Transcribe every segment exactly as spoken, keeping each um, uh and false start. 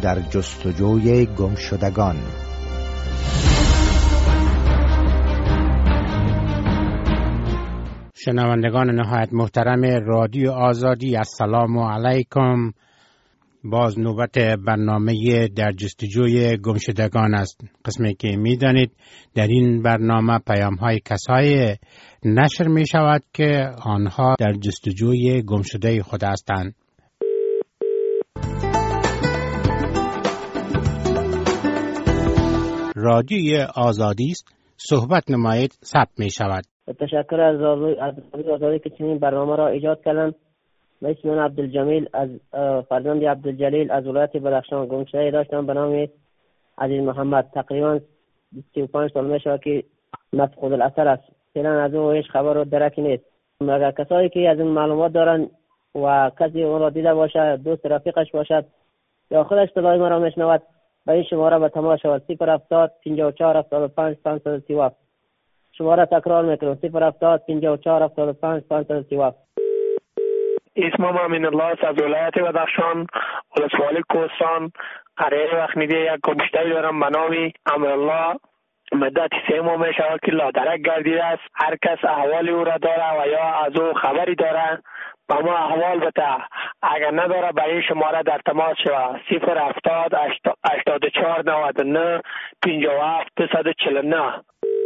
در جستجوی گمشدگان. شنوندگان نهایت محترم رادیو آزادی، السلام علیکم. باز نوبت برنامه در جستجوی گمشدگان است. قسمی که می دانید در این برنامه پیام های کسای نشر می شود که آنها در جستجوی گمشده خود هستند. رادیوی آزادی است، صحبت نمایید، ثبت می شود. تشکر از رادیوی آزادی که چنین برنامه را ایجاد کردند. من اسمم عبدالجمیل از فرزند عبدالجلیل از ولایت بدخشان. گمشده داشتم به نام عزیز محمد. تقریبا سی و پنج سال میشه که مفقود الاثر است. فعلا از او هیچ خبر و درکی نیست. مگر کسایی که از این معلومات دارن و کسی اون را دیده باشه، دوست رفیقش باشد یا خودش صدای ما را میشنود، به این شماره به تماس شود: صفر هفتاد پنجاه و چهار هفتاد و پنج پانصد و سی و هفت. شماره تکرار میکنم: صفر هفتاد پنجاه و چهار هفتاد و پنج پانصد و سی و هفت. اسمم امین الله است از ولایت بدخشان، ولسوالی کوهستان. قراره وقت میده یک گمشده دارم به نام امرالله. مدت سه ماه می شود که لادرک گردیده است. هر کس احوال او را داره و یا از او خبری داره با ما احوال بده. اگر نداره به این شماره در تماس شود: صفر هفتاد هشتاد و چهار نود و نه پنجاه و هفت دویست و چهل و نه.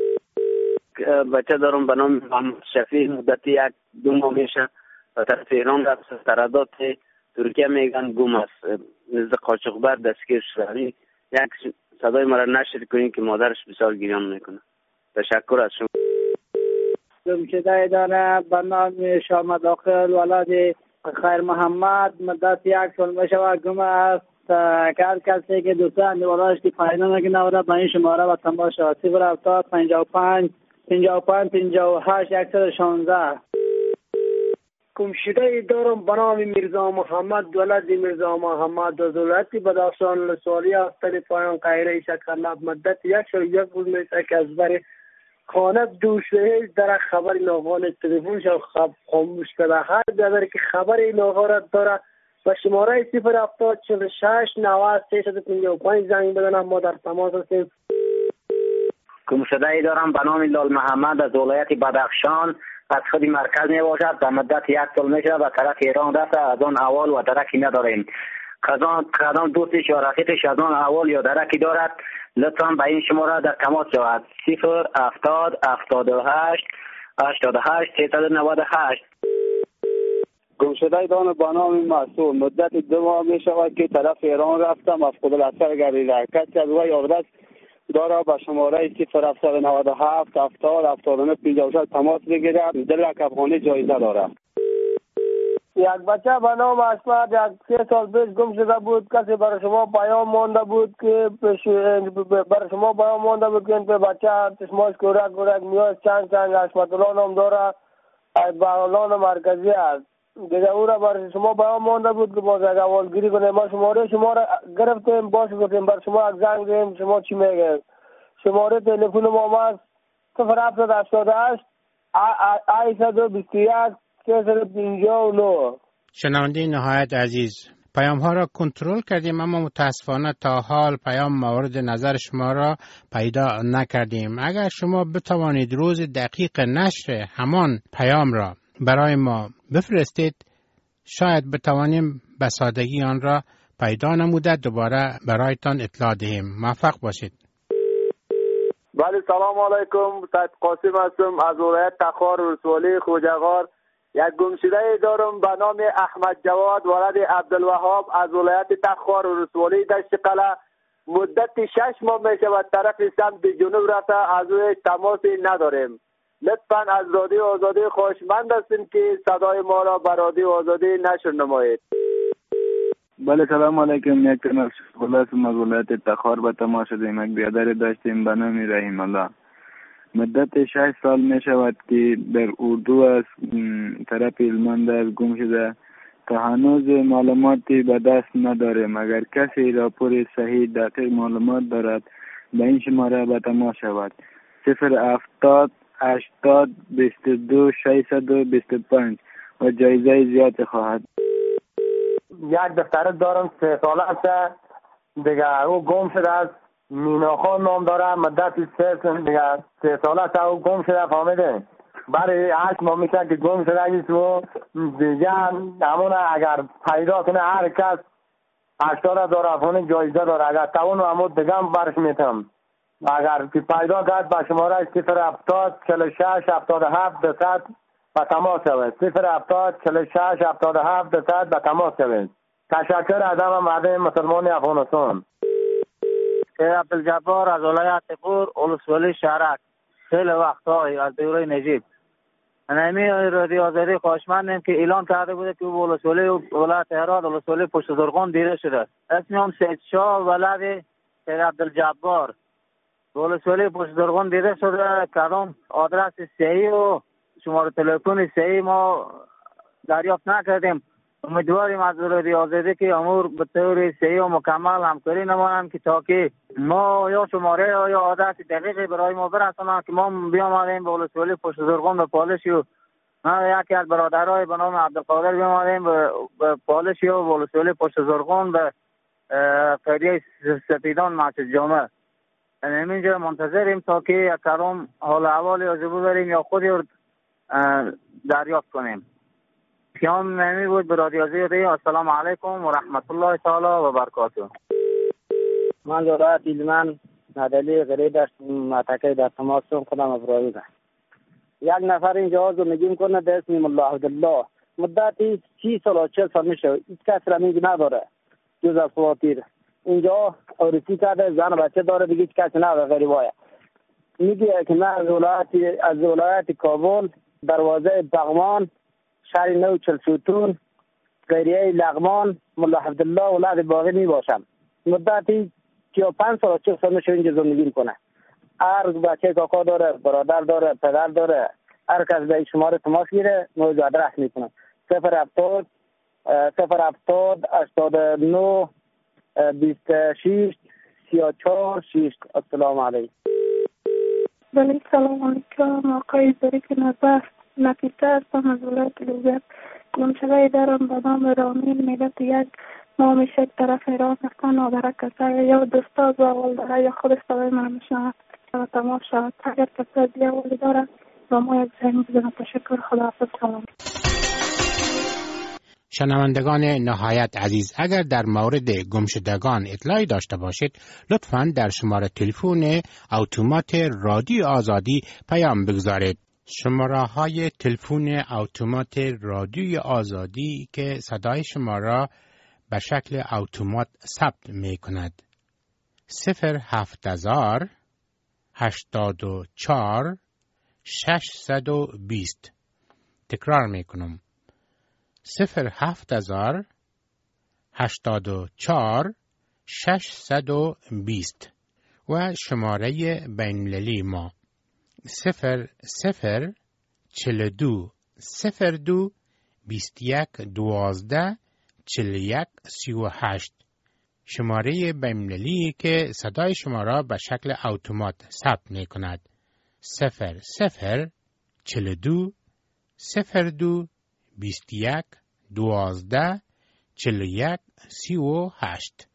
بچه دارم به نام محمد شفیع. مدت یک دو ماه میشه و طرف ایران رفت. ترداد ترکیه میگن گم است. نزد قاچاقبر دستگیر شده. یک صدای مرا نشر کنین که مادرش بسیار گریان میکنه. تشکر از شما. گمشده داره به نام شاه داخل ولاد خیر محمد. مدت یک سال میشه و گم است. هر کسی که دوستان دیوارش که پیدا نکنه و به این شماره و تماس شود: صفر هفتاد پنجاه و پنج پنجاه و پنج پنجاه و هشت صد و شانزده. گمشده دارم به نام میرزا محمد ولد میرزا محمد از ولایت بدخشان. لسوالی افتر پایان قاهره شکرلب. مدت یک سال یک روز میشه که از بر خانه دوشته در خبر ناغان تلفن شو خب خاموش کرده. هر جا که خبر ناغان را داره و شماره صفر هفتاد چهل و شش نود سیصد و پنجاه و پنج زنگ بزنم. ما در تماس هستیم. گمشده دارم به نام لال محمد از ولایت بدخشان. از خود مرکز می باشد. در مدت یک سال می شود به طرف ایران رفته. از آن احوال و درکی نداریم. کدام دوستش یا رفیقش از آن احوال یا درکی دارد لطفا به این شماره در تماس شود: صفر هفتاد هفتاد و هشت هشتاد و هشت سیصد و نود و هشت. گمشده دارم به نام مسعود. مدت دو ماه می شود که طرف ایران رفتم. مفقود الاثر گردیده. کسی از وی آدرس داره به شماره صفر هفتاد و نود و هفت هفتاد هفتاد و نه پنجاه و شش تماس بگیرد. دلک افغانی جایزه داره. یک بچه به نام اسمت یک سه سال پیش گم شده بود. کسی برای شما پیام مانده بود که برای شما پیام مانده بود که این بچه چشماش کورک کورک میاد. چند چند اسمت الله نام داره. از بغلان مرکزی است. دیگه او را برای شما پیام مانده بود که باز اگه اولگیری کنیم. ما شماره شما را گرفتیم. باز گفتیم برای شما یک زنگ دیم. شما چی میگه؟ شماره تلفن ما است: صفر هفتاد هشتاد و هشت هشتصد و بیست و یک سیصد و پنجاه و نه. شنونده نهایت عزیز، پیام ها را کنترل کردیم اما متاسفانه تا حال پیام مورد نظر شما را پیدا نکردیم. اگر شما بتوانید روز دقیق نشر همان پیام را برای ما بفرستید، شاید بتوانیم به سادگی آن را پیدا نموده دوباره برایتان اطلاع دهیم. موفق باشید. بله، سلام علیکم. سید قاسم هستم از ولایت تخار ولسوالی خوجغار. یک گمشده دارم به نام احمد جواد ولد عبدالوهاب از ولایت تخار ولسوالی دشت قلعه. مدت شش ماه می شود طرف سمت جنوب رفته. از او تماسی نداریم. لطفاً از رادیو آزادی خواهشمند هستیم که صدای ما را به رادیو آزادی نشر نمایید. بله، سلام علیکم. یک تنش خلاص از ولایت تخار به تماس شدیم. یک بیادر داشتیم به نام رحیم الله. مدت شش سال می شود که در اردو از طرف هلمند از گم شده. تا هنوز معلوماتی به دست نداریم. اگر کسی راپور صحیح دقیق معلومات دارد به این شماره به تماس شود: صفر هفتاد هشتاد بیست و دو ششصد و بیست و پنج و جایزه زیاد خواهد. یک دختر دارم سه ساله است. دیگه او گم شده است. میناخان نام داره، مدت سه سال دیگه سه ساله است او گم شده، فهمیده؟ برای هشت ماه میشه که گم شده است و دیگه همون اگر پیدا کنه هر کس هشتاد هزار افغانی جایزه داره. اگر توان همون دیگه هم برش میتم. اگر که پیدا کرد به شماره صفر هفتاد چهل و شش هفتاد و هفت دوصد به تماس شوید. صفر هفتاد چهل و شش هفتاد و هفت دوصد به تماس شوید. تشکر از همه مردم مسلمان افغانستان. عبدالجبار از ولایت پور ولسوالی شهرک. خیلی وقت‌های از دوره نجیب نمی رادیو آزادی خواهشمندیم که اعلان کرده بوده که ولسوالی ولایت هرات ولسوالی پشت زرغون دیده شده. اسمم سید شاه ولد سید عبدالجبار ولسوالی پشت زرغون دیده شده. کدام آدرس صحیح و شماره تلفن صحیح ما دریافت نکردیم. امیدواریم از رادیو آزادی که امور به طور صحیح و مکمل همکاری نمایند که تا که ما یا شماره یا آدرس دقیقی برای ما برسانند که ما بیامدیم به ولسوالی پشت زرغون به پالشی و من یکی از برادرای به نام عبدالقادر بیامدیم به پالشی و ولسوالی پشت زرغون به قریه سپیدان مسجد جامع. همینجا منتظریم تا که یک کلام حال احوال یا زبو بریم یا خودی رو دریافت کنیم. پیام نمی بود به رادیو آزادی. السلام علیکم و رحمت الله تعالی و برکاته. من ولایت ایلمن ندلی غریب داشت متکی در تماس خودم ابراهیم ده. یک نفر اینجا زندگی میکنه به اسم ملا عبدالله. مدتی سی سال و چل سال میشه. هیچ کس را میگه نداره جز از فواتیر. اینجا عروسی کرده، زن و بچه داره، دیگه هیچ کسی نداره غریبایه. میگه که من از ولایت از ولایت کابل دروازه بغمان شهر نو چلسوتون قریه لغمان ملا عبدالله ولد باقی می باشم. مدتی سی و پنج سال و چل سال میشه اینجا زندگی میکنه. هر بچه کاکا داره، برادر داره، پدر داره. هر کس به شماره تماس میره موضوع آدرس میکنه. صفر هفتاد صفر هفتاد هشتاد و نه بیست و شش سی و چهار شش. السلام علیکم. بله سلام علیکم آقای زریف نظر. نفیسه هستم از ولایت لوگر. گمشده دارم به نام رامین ملت یک ما میشه طرف ایران هستن و برای کسایی یا دوستا از اول داره یا خود استوای من میشن و تمام شد. اگر کسایی دیگه اولی داره و ما یک زنگ بزنم. تشکر. خداحافظ. سلام. شنوندگان نهایت عزیز، اگر در مورد گمشدگان اطلاعی داشته باشید لطفاً در شماره تلفن اتومات رادیو آزادی پیام بگذارید. شماره های تلفن اتومات رادیو آزادی که صدای شما را به شکل اتومات ثبت می کند: صفر هفت هزار هشتاد و چهار ششصد و بیست. تکرار می کنم: صفر هفت هزار هشتاد و چهار ششصد و بیست. و شماره بین‌المللی ما صفر صفر چهل دو صفر دو بیست یک دوازده چهل یک سی و هشت. شماره بین‌المللی که صدای شما را به شکل اتومات ثبت می کند: صفر صفر چهل دو صفر دو بیست یک دوازده چهل یک سی و هشت.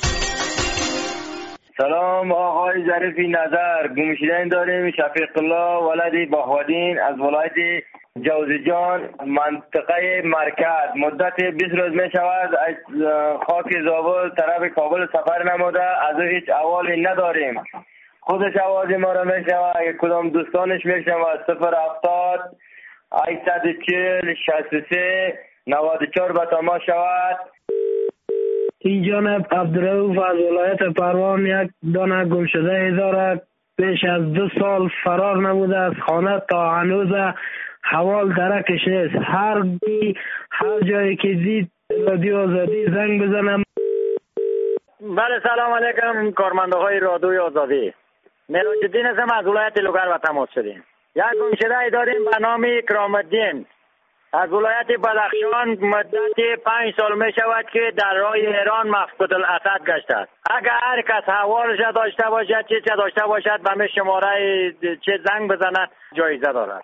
سلام آقای ظریفی نظر. گمشدن داریم شفیق الله ولدی بهودین از ولایت جوزجان منطقه مرکز. مدت بیست روز می شود از خاک زابل طرف کابل سفر نموده. از او هیچ احوالی نداریم. خودش آواز ما را می شود. اگه کدام دوستانش می شود صفر هفتاد هشتصد و چهل شصت و سه نود و چهار به تماس شود. این جانب عبدالرؤوف از ولایت پروان یک دانه گمشده دارد. پیش از دو سال فرار نبوده از خانه تا هنوز حوال درکش نیست. هر بی هر جایی که دید رادیو آزادی زنگ بزنم. بله سلام علیکم کارمندهای رادیو آزادی. میراج‌الدین هستم از ولایت لوگر و تماس شدیم. یک گمشده داریم به نام اکرام الدین از ولایت بدخشان. مدت پنج سال می شود که در راه ایران مفقود الاسد گشته است. اگر هر کس حوالش داشته باشد چه چه داشته باشد به شماره چه زنگ بزند جایزه دارد.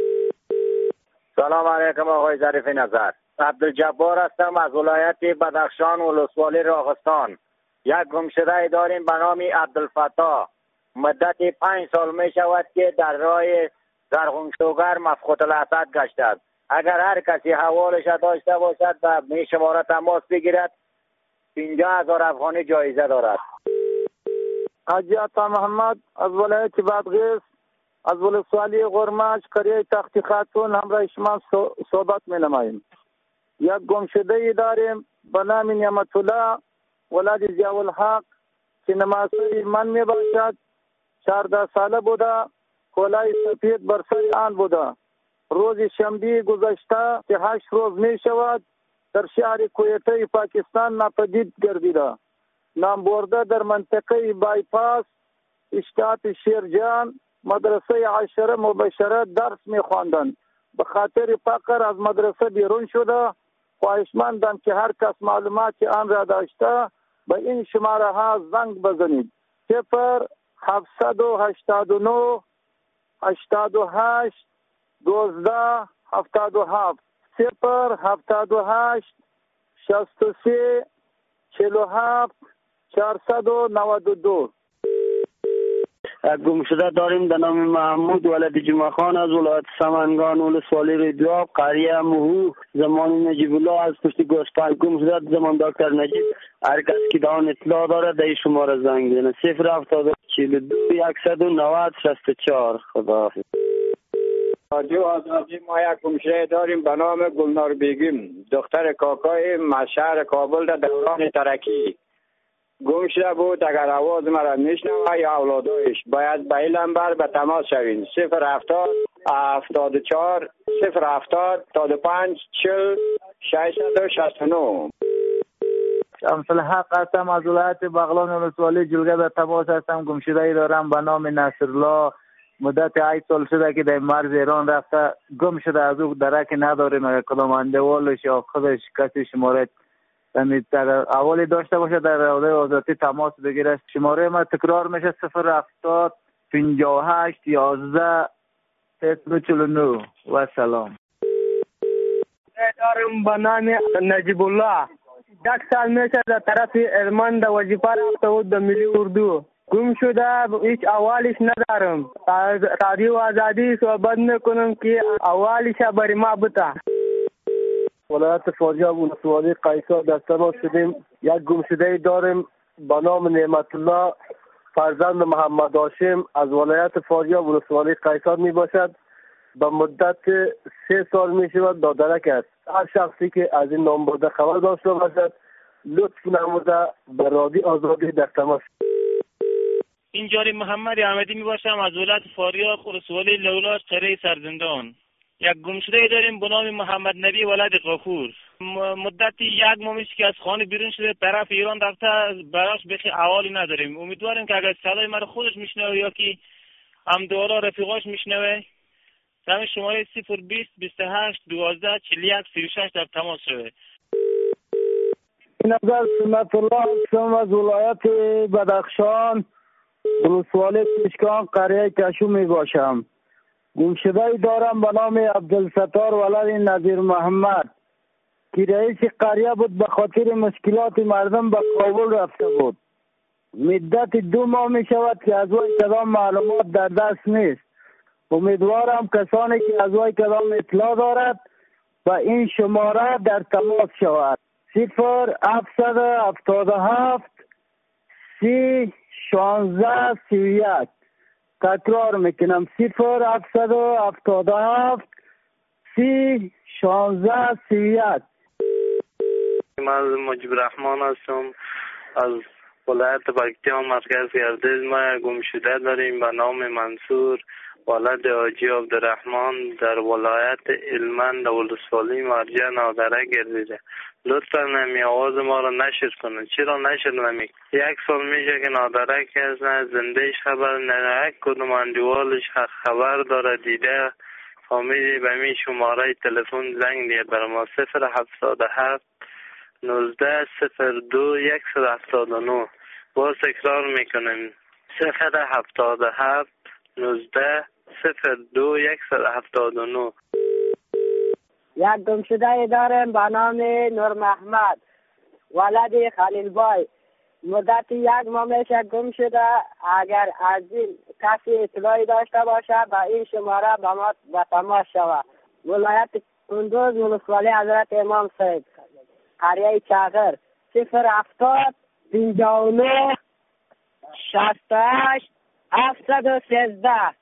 سلام علیکم آقای ظریف نظر. عبدالجبار هستم از ولایت بدخشان ولسوالی راغستان. یک گمشده داریم به نام عبدالفتاح. مدت پنج سال می شود که در راه زرغونشوگر مفقود الاسد گشته است. اگر هر کسی حوالش داشته باشد و می شماره تماس بگیرد پنجاه هزار افغانی جایزه دارد. حاجی عطا محمد از ولایت بادغیس، از ولسوالی غرماش، قریه تختی خاتون همراه شما صحبت می نماییم. یک گمشده داریم به نام نعمت الله ولد ضیاءالحق که نماسه من می باشد. چهارده ساله بوده، کلاه سفید بر سر آن بوده. روز شنبه گذشته که هشت روز می شود در شهر کویته پاکستان ناپدید گردیده. نام برده در منطقه بایپاس اشتات شیرجان مدرسه عشره مبشره درس می خواندند. به خاطر فقر از مدرسه بیرون شده. خواهشمندم که هر کس معلومات آن را داشته به این شماره ها زنگ بزنید: صفر هفتصد و هشتاد و نه هشتاد و هشت دوازده هفتاد و هفت، صفر هفتاد و هشت شصت و سه چهل و هفت چهارصد و نود و دو. گمشده داریم به نام محمود ولد جمعه خان از ولایت سمنگان ولسوالی ریدواب قریه مهو زمان نجیب الله از پشت گوسپند گمشده زمان دکتر نجیب. هر کس که دان اطلاع داره در این شماره زنگ بزنه: صفر هفتاد چهل و دو صد و نود شصت و چهار. خداحافظ. رادیو آزادی ما یک گمشده داریم به نام گلنار بیگم دختر کاکای شهر کابل در دوران ترکی. گم شده بود. اگر آواز مرا میشنوه یا اولادایش باید به این لمبر به تماس شوین: صفر هفتاد هفتاد و چهار صفر هفتاد هفتاد و پنج چهل ششصد و شصت و نه. شمس الحق هستم از ولایت بغلان ولسوالی جلگه در تماس هستم. گمشده ای دارم به نام نصرالله. مدت هشت سال شده که در مرز ایران رفته. گم شده، از او درک نداریم. اگر کدام اندوالش یا خودش کسی شماره در اولی داشته باشه در رادیو آزادی تماس بگیره. شماره ما تکرار میشه: صفر هفتاد پنجاه و هشت یازده صفر چهل و نه. و سلام. دارم به نام نجیب الله. یک سال میشه در طرف ارمان در وظیفه رفته بود در ملی اردو. گم شده، هیچ اولش ندارم. از رادیو آزادی صحبت میکنم که اولش برای ما بتا. ولایت فاریاب ولسوالی قیصر در تماس شدیم. یک گمشده داریم به نام نعمت الله فرزند محمد هاشم از ولایت فاریاب ولسوالی قیصر می باشد. به مدت سه سال می شود دادرک است. هر شخصی که از این نام برده خبر داشته باشد لطف نموده به رادیو آزادی در تماس. اینجاری محمد احمدی می باشم از ولایت فاریاب ولسوالی لولاش قریه سرزندان. یک گمشده داریم به نام محمد نبی ولد غفور. مدت یک ماه که از خانه بیرون شده طرف ایران رفته، براش بخی احوالی نداریم. امیدواریم که اگر صدای مرا خودش میشنوه یا که همدولا رفیقاش میشنوه همین شماره صفر بیست بیست و هشت دوازده چهل و یک سی و شش در تماس شده. این نظر سنت الله هستم از ولایت بدخشان ولسوالی پشکان قریه کشو می باشم. گمشده دارم به نام عبدالستار ولد نظیر محمد که رئیس قریه بود. به خاطر مشکلات مردم به کابل رفته بود. مدت دو ماه می شود که از وی کدام معلومات در دست نیست. امیدوارم کسانی که از وی کدام اطلاع دارد و این شماره در تماس شود: صفر هفتصد هفتاد و هفت سی شانزده سی و یک. تکرار میکنم: صفر هفتصد هفتاد و هفت سی شانزده سی و یک. من مجیب رحمان هستم از ولایت پکتیا مرکز گردیز. ما گمشده داریم به نام منصور ولد حاجی عبدالرحمن در ولایت هلمند ولسوالی مرجع نادره گردیده. لطفا نمی آواز ما را نشر کنید. چرا نشر نمی؟ یک سال میشه که نادره که از نه زندهش خبر نه یک کدوم اندوالش خبر داره دیده فامیلی به می شماره تلفن زنگ دید بر ما: صفر هفتاد و هفت نوزده صفر دو صد و هفتاد و نه. باز تکرار میکنیم: صفر هفتاد و هفت نوزده صفر دو صد و هفتاد و نه. یک گمشده دارم به نام نور محمد ولد خلیل بای. مدت یک ماه میشه گم شده. اگر از این کسی اطلاعی داشته باشه با این شماره به ما به تماس شود. ولایت کندوز، ولسوالی حضرت امام سید، قریه چاغر، صفر هفتاد پنجاه و نه شصت و هشت هفتصد و سیزده.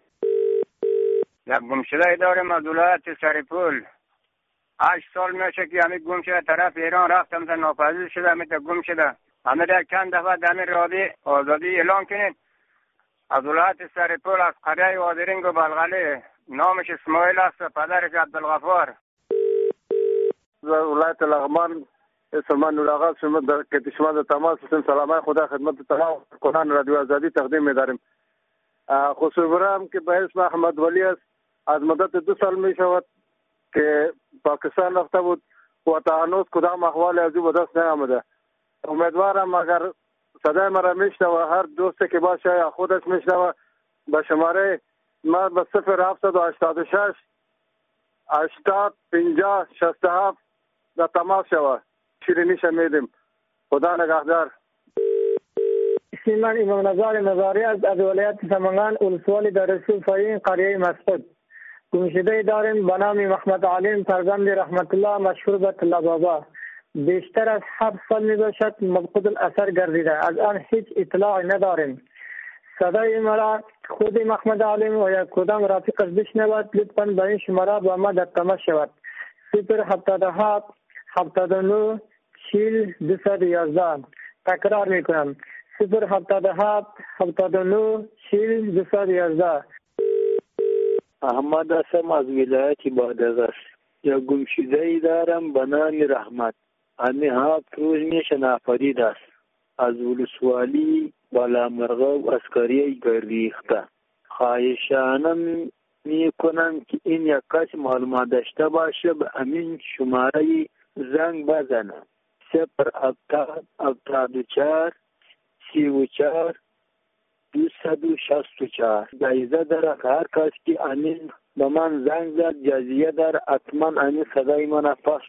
یک گمشده داریم از ولایت سرپول. هشت سال میشه که همین گم شده، طرف ایران رفتم تا ناپذیر شده، همین تا گم شده. همه در چند دفعه در همین رادی آزادی اعلان کنید. از ولایت سرپول، از قریه وادرینگ و بلغله. نامش اسماعیل است، پدرش عبدالغفار. ولایت لغمان، سلمان نوراغا شما در که شما در تماس هستیم. سلام خدا خدمت تمام کنان رادیو آزادی تقدیم می‌داریم. خصوصا هم که به اسم احمد ولی است. از مدت دو سال می شود که پاکستان رفته بود و تا هنوز کدام احوال از او به دست نیامده. امیدوارم اگر صدای مرا میشنوه، هر دوستی که باشه یا خودش میشنوه، به شماره ما به صفر هفتصد و هشتاد و شش هشتاد پنجاه شصت و هفت در تماس شود. شیرینیش میدیم. خدا نگهدار. اسم من امام نظار مزاری از ولایت سمنگان، ولسوالی در رسول فاین، قریه مسعود. گمشده داریم به نام محمد علیم فرزند رحمت الله، مشهور به طلا بابا. بیشتر از هفت سال می باشد مفقود الاثر گردیده. از آن هیچ اطلاعی نداریم. صدای مرا خود محمد علیم و یا کدام رفیقش بشنود، لطفاً به این شماره با ما در تماس شود. صفر هفتاد و هفت هفتاد و نه چهل دویست و یازده. تکرار می کنم. صفر هفتاد و هفت هفتاد و نه چهل دویست و یازده. احمد هستم از ولایت بادغیس. یا گمشده ای دارم به نام رحمت. همه هفت روز میشه ناپدید است. از ولسوالی بالامرغه و اسکریه گریخته. خواهشانه می کنم که این یک کس معلومات داشته باشه به همین شماره زنگ بزنه. صفر هفتاد هفتاد و چهار سی و چهار دویست و شصت و چهار. جایزه داره که هر کس که همین به من زنگ زد جزیه داره حتما همین صدای من پاس.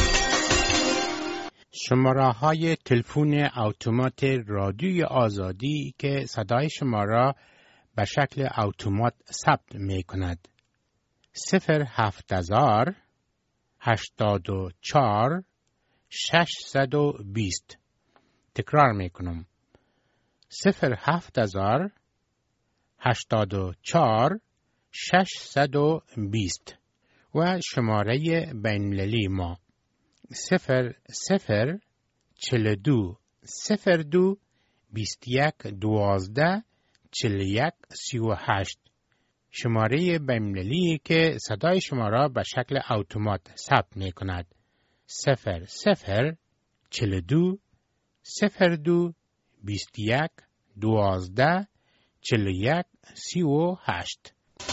شماره های تلفن اتومات رادیوی آزادی که صدای شما را به شکل اتومات ثبت می کند. صفر هفت هزار هشتاد و چهار ششصد و بیست. تکرار می کنم. صفر هفت هزار هشتاد و چهار ششصد و بیست و شماره بین‌المللی ما صفر صفر چهل و دو صفر دو بیست و یک دوازده چهل و یک سی و هشت. شماره بین‌المللی که صدای شما را به شکل اتومات ثبت می کند. صفر صفر چهل و دو صفر دو بیست و یک دوازده چهل و یک سی و هشت.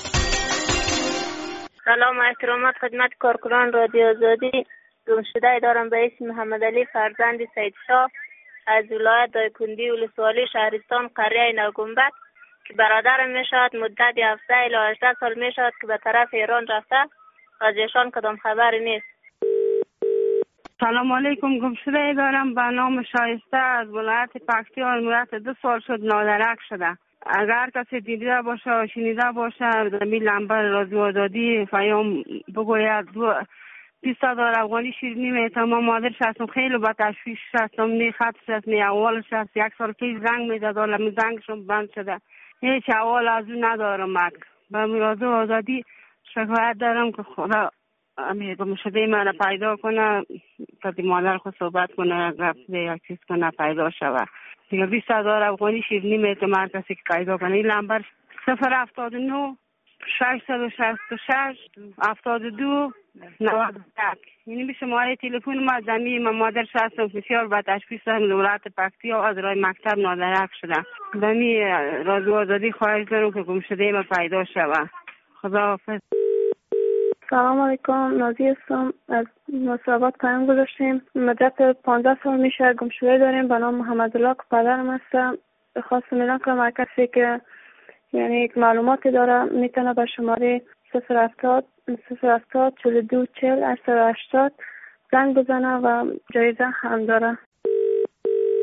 سلام و احترامات خدمت کارکنان رادیو آزادی. گمشده دارم به اسم محمد علی فرزند سید شاه از ولایت دایکندی، ولسوالی شهرستان، قریه نوگنبد که برادرم می شود. مدت هفده الی هجده سال می شود که به طرف ایران رفته. از ایشان کدام خبری نیست. سلام علیکم. گمشده دارم به نام شایسته از ولایت پکتیا. مدت دو سال شد نادرک شده. اگر کسی دیده باشه و شنیده باشه در می لنبر رادیو آزادی پیام بگوید. بیست هزار افغانی شیرینی میتم. ما مادرش هستم، خیلی با تشویش هستم. نی خطش هست، نی اولش هست. یک سال پیش زنگ میداد ولی زنگشون بند شده. هیچ اول از اون ندارم. به رادیو آزادی شکایت دارم که خدا امیر گمشده من پیدا کنه، تا مادر خود صحبت کنه، یک چیز کنه، پیدا شوه. دیگه بیست هزار افغانی شیرینی میتم هر کسی که پیدا کنه. این لنبر صفر هفتاد و نه ششصد و شصت و شش هفتاد و دو نود و یک. یعنی به شماره تلفن ما زمین ما مادرش هستم، بسیار با تشخیص دارم دولت پکتیا از راه مکتب نادرک شده. زمین رادیو آزادی خواهش دارم که گمشده ما پیدا شوه. خداحافظ. سلام علیکم. نازی هستم از مصابات پیام گذاشتیم. مدت پانزده سال میشه گمشده داریم به نام محمد الله که پدرم هستم. خواستم اعلام کنم هر کسی که یعنی یک معلوماتی داره میتونه به شماره صفر هفتاد صفر هفتاد چهل و دو چهل هشتصد و هشتاد زنگ بزنه و جایزه هم داره.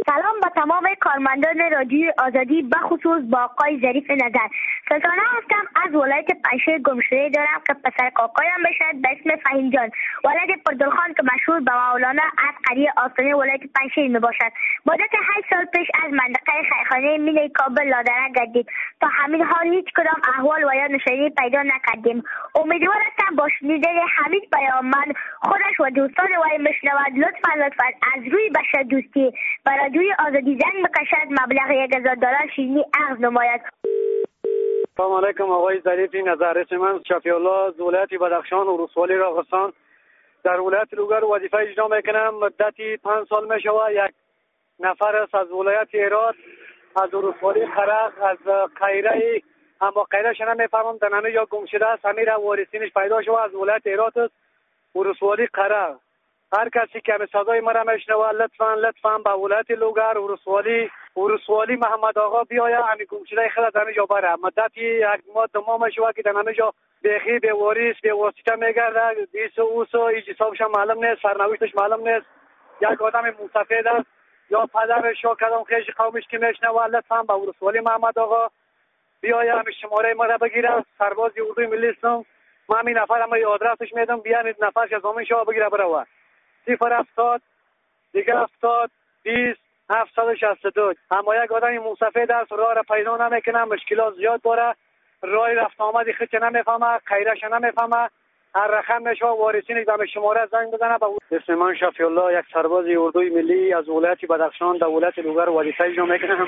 سلام با تمام کارمندان رادیوی آزادی، بخصوص با آقای ظریف نظر. سلطانه هستم از ولایت پنجشیر. گمشده دارم که پسر کاکایم بشد به اسم فهیم جان، ولد پردلخان که مشهور به مولانا از قریه آستانه ولایت پنجشیر می باشد. مدت هشت سال پیش از منطقه خیرخانه مینه کابل لادرک گردید. تا همین حال هیچ کدام احوال و یا نشانی پیدا نکردیم. امیدوار هستم با شنیدن همین پیام من خودش و دوستان وی مشنود لطفا لطفا از روی بشر دوستی و رادیوی آزادی زنگ بکشد، مبلغ یک هزار دلار شیرینی عرض نماید. سلام علیکم آقای ظریفی نظر. اسم من شفیع الله از ولایت بدخشان و ولسوالی راغستان در ولایت لوگر وظیفه اجرا میکنم. مدتی پنج سال می شود یک نفر است از ولایت هرات از ولسوالی خرق از قیره، اما قیرهش نمیفهمم در همه جا گم شده است. همین وارثینش پیدا شده از ولایت هرات است ولسوالی خرق. هر کسی که به صدای مرا میشنوه لطفا لطفا به ولایت لوگر ولسوالی ولسوالی محمد آقا بیاید همین گم شده خود از همه جا بره. مدتی یک ماه دو ماه میشود که در همه جا بیخی به واریس به واسطه میگرده. ایس و اوس و هیچ حسابش معلوم نیست، سرنوشتش معلوم نیست. یک آدم مسافر است یا پدرش یا کدام خیش قومش که میشنوه لطفا به ولسوالی محمد آقا بیاید همین شماره مرا بگیره. سرباز اردوی ملی هستم. من همین نفر هم آدرسش میدم، بیاین نفرش از همین شما بگیره بره. صفر هفتاد دیگه هفتاد بیست هفتصد و شصت و دو. اما یک آدم مسافر است، راه را پیدا نمیکنه، مشکلات زیاد داره، راه رفت آمدی خودش نمیفهمه، خیرش نمیفهمه. هر رقم میشه وارثینش به شماره زنگ بزنه. اسم من شفیع الله، یک سرباز اردوی ملی از ولایت بدخشان در ولایت لوگر وظیفه اجرا میکنم.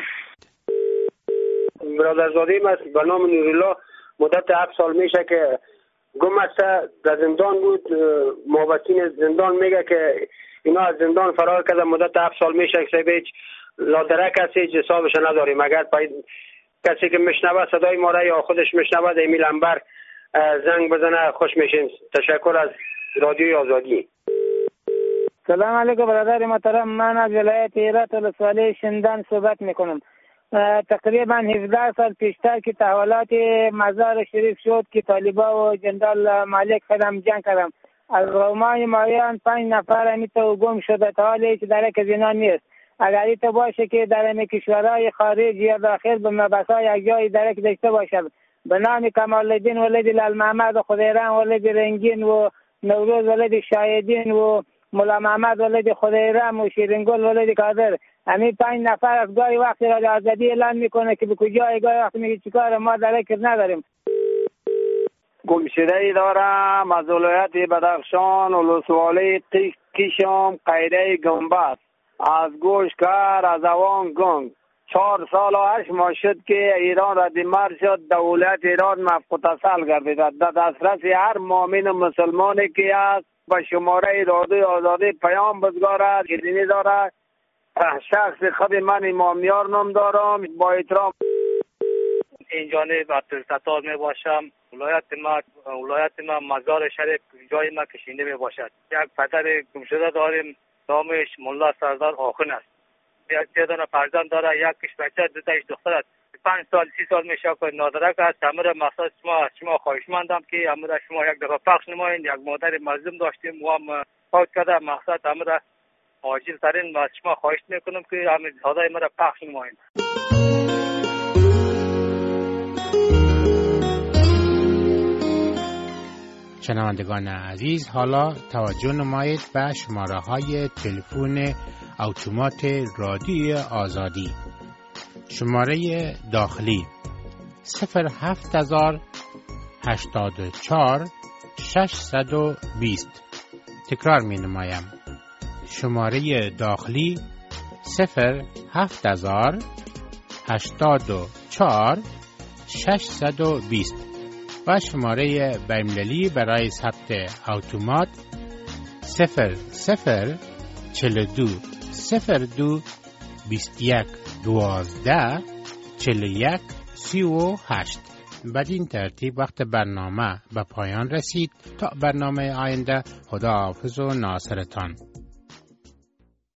برادرزاده است به نام نورالله. مدت هفت سال میشه که گم است، در زندان بود. محبتین زندان میگه که اینا از زندان فرار کرده. مدت هفت سال میشه که هیچ لادرک کسی هیچ حسابش نداریم. اگر پای کسی که میشنوه صدای ما را یا خودش میشنوه ایمیل انبر زنگ بزنه خوش میشین. تشکر از رادیوی آزادی. سلام علیکم برادر محترم. من از ولایت هرات ولسوالی شندن صحبت میکنم. تقریبا هفده سال پیشتر که تحولات مزار شریف شد که طالبا و جنرال مالک خدم جنگ کردم، از قومای مایان پنج نفر همیتا گم شده تا حالی که در یک زنا نیست. اگر ایتا باشه که در این کشورهای خارج یا داخل به مبسای یک جای درک داشته باشد به نام کمال الدین ولد لال محمد و خدیران ولد رنگین و نوروز ولد شاهدین و مولا محمد ولد خدیران و شیرینگل ولد قادر، همین پنج نفر از گاهی وقتی را آزادی اعلان میکنه که به کجای گاهی وقتی میگه چیکار ما درک نداریم. گمشده ای دارم از ولایت بدخشان ولسوالی کیشم قیره گنبد از گوشکر از اوان گنگ. چهار سال و هشت ماه شد که ایران را دیمار شد. دولت ایران مفقودتصل گردید. در دسترس هر مؤمن مسلمانی که است به شماره رادیوی آزادی پیام بزرگ است که دینی دارد. شخص خود من امامیار نام دارم. با احترام این جانب عبدالستار می باشم. ولایت ما ولایت ما مزار شریف جای ما کشینده می باشد. یک پدر گمشده داریم نامش مولا سردار آخون است. یک سه فرزند داره، یک کش بچه دو تاش دختر است. پنج سال سی سال میشه که نادرک است. همه را مقصد شما شما خواهشمندم که همه را شما یک دفعه پخش نمایید. یک مادر مظلوم داشتیم و هم فوت کرده. مقصد همه را عاجل ترین از شما خواهش میکنم که همه صدای مرا پخش نمایید. شنوندگان عزیز، حالا توجه نمایید به شماره های تلفن اتومات رادیوی آزادی. شماره داخلی صفر هفت هزار هشتاد و چهار ششصد و بیست. تکرار می نمایم. شماره داخلی صفر هفت هزار هشتاد و چهار ششصد و بیست و شماره بین‌المللی برای ثبت اتومات صفر صفر چهل و دو صفر دو بیست و یک دوازده چهل و یک سی و هشت. بدین ترتیب وقت برنامه به پایان رسید. تا برنامه آینده، خدا حافظ و ناصرتان.